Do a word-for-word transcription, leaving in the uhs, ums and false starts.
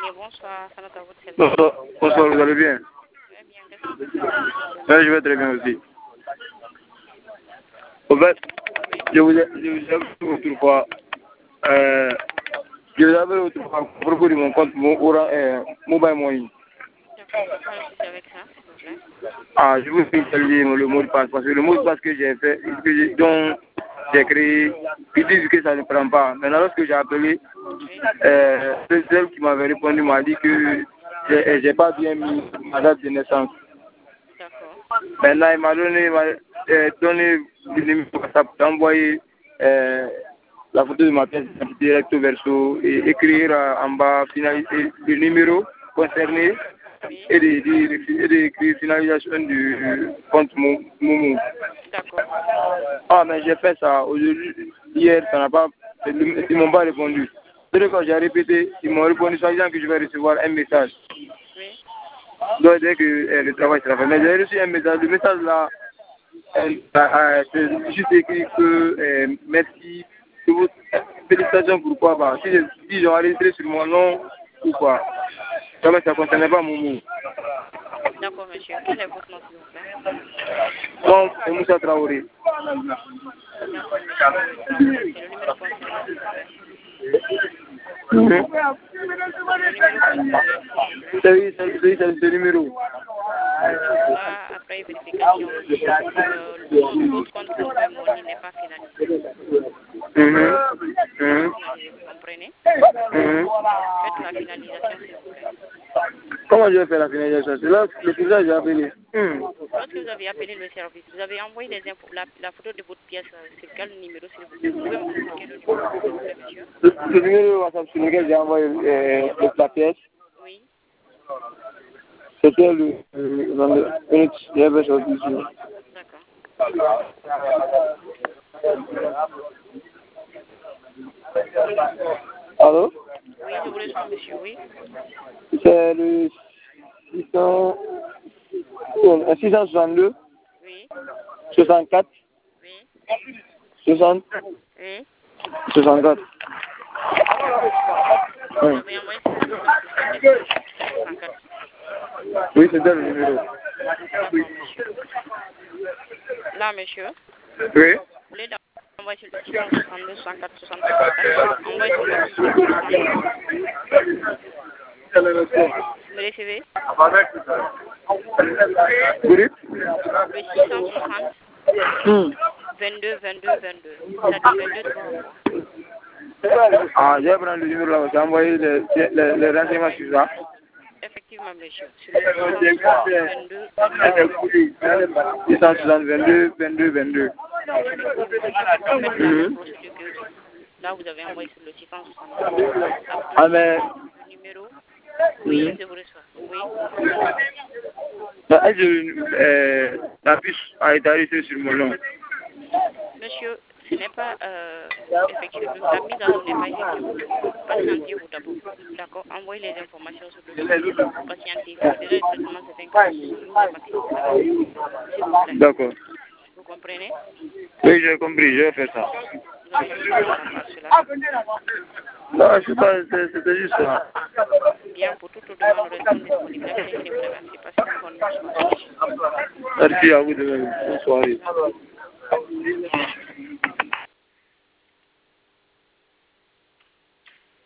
bonsoir. Ça à votre service. Bonsoir, bonsoir, vous allez bien? Très bien, qu'est-ce que vous faites? Oui, je vais très bien aussi. En fait, je vous ai je vous ai autrefois, euh, je vous avais autrefois à propos de mon compte mon, euh, Mobile Money. D'accord, c'est quoi le souci avec ça, s'il vous plaît? Ah, je vous ai télé le mot de passe, parce que le mot de passe que j'ai fait, que j'ai, dont j'ai créé, ils disent que ça ne prend pas. Maintenant, lorsque j'ai appelé, Oui. euh, celle qui m'avait répondu m'a dit que j'ai, j'ai pas bien mis ma date de naissance. D'accord. Maintenant, il m'a donné, il m'a, euh, donné le numéro WhatsApp, j'ai envoyé euh, la photo de ma pièce d'identité recto verso et écrire euh, en bas finaliser le numéro concerné Oui. et d'écrire finalisation du compte Momo. D'accord. Ah, mais j'ai fait ça aujourd'hui, hier, ça n'a pas, ils m'ont pas répondu. Dès que j'ai répété, ils m'ont répondu en disant que je vais recevoir un message. Oui. Donc, dès que euh, le travail sera fait. Mais j'ai reçu un message, le message là, euh, euh, c'est juste écrit que euh, merci, que vous, félicitations pour quoi, bah, si, si j'ai enregistré sur mon nom ou quoi. Ça ne concernait pas mon mot. D'accord, monsieur. Quel est votre nom, s'il vous plaît? Donc, c'est Moussa Traoré. D'accord, monsieur. C'est le numéro concerné, s'il vous plaît. Mmh. Le numéro concerné, s'il vous plaît. C'est c'est- c'est ce numéro. D'accord, là, après vérification, euh, le- votre compte Mobile Money n'est pas finalisé. Mmh. N'est pas Mmh. finalisé, vous comprenez? Mmh. Faites la finalisation, s'il vous plaît. Comment je vais faire la finalisation? C'est là le président j'ai appelé. Mmh. Lorsque vous avez appelé le service, vous avez envoyé les infos, la, la photo de votre pièce, euh, c'est quel numéro, s'il vous plaît? Vous pouvez me communiquer le numéro, s'il vous plaît, monsieur? Le, le numéro WhatsApp sur lequel j'ai envoyé euh, le- la pièce, Oui. c'était le... le dans le minute, il y avait sorti ici. D'accord. Allô? Oui, je vous reçois, monsieur, oui. C'est le six cents, euh, six cent soixante-deux, Oui. soixante-quatre, Oui. soixante, Oui. soixante-quatre. Vous Oui, avez envoyé six cent soixante-deux, soixante-quatre. oui c'était le numéro. D'accord, monsieur. Là, monsieur, Oui? vous voulez envoyer sur le six cent soixante-deux, soixante-quatre, soixante-quatre, envoyez sur le six cent soixante. Vous me recevez? Oui? Le six cent soixante, Hmm. vingt-deux, vingt-deux, vingt-deux. Ça dit vingt-deux trois fois. Ah, je vais prendre le numéro là, j'ai envoyé les, les, les renseignements sur ça. Effectivement, monsieur. Sur le six cent soixante, vingt-deux, vingt-deux. six cent soixante, vingt-deux, vingt-deux, vingt-deux. Effectivement. Faites la même procédure que là, vous avez envoyé sur le six cent soixante. Ah, mais... Le numéro. Oui, je vous reçois. Oui. Bah, je, euh, la puce a été arrêtée sur mon nom. Monsieur, ce n'est pas euh, effectué. La mise à jour n'est pas effectuée pour le moment. Patientez-vous d'abord. D'accord. Envoyez les informations sur le dossier. Patientez-vous. Déjà, le traitement, c'est inclus. Nous est maximum salaire. S'il vous plaît. D'accord. Vous comprenez? Oui, j'ai compris, je vais faire ça. Vous avez d'autres questions à part cela? Non, je sais pas, c'est- c'était juste ça. Bien, pour toute demande, nous restons disponibles. Merci, merci. Passez une bonne soirée. Merci à vous de me. Bonne soirée.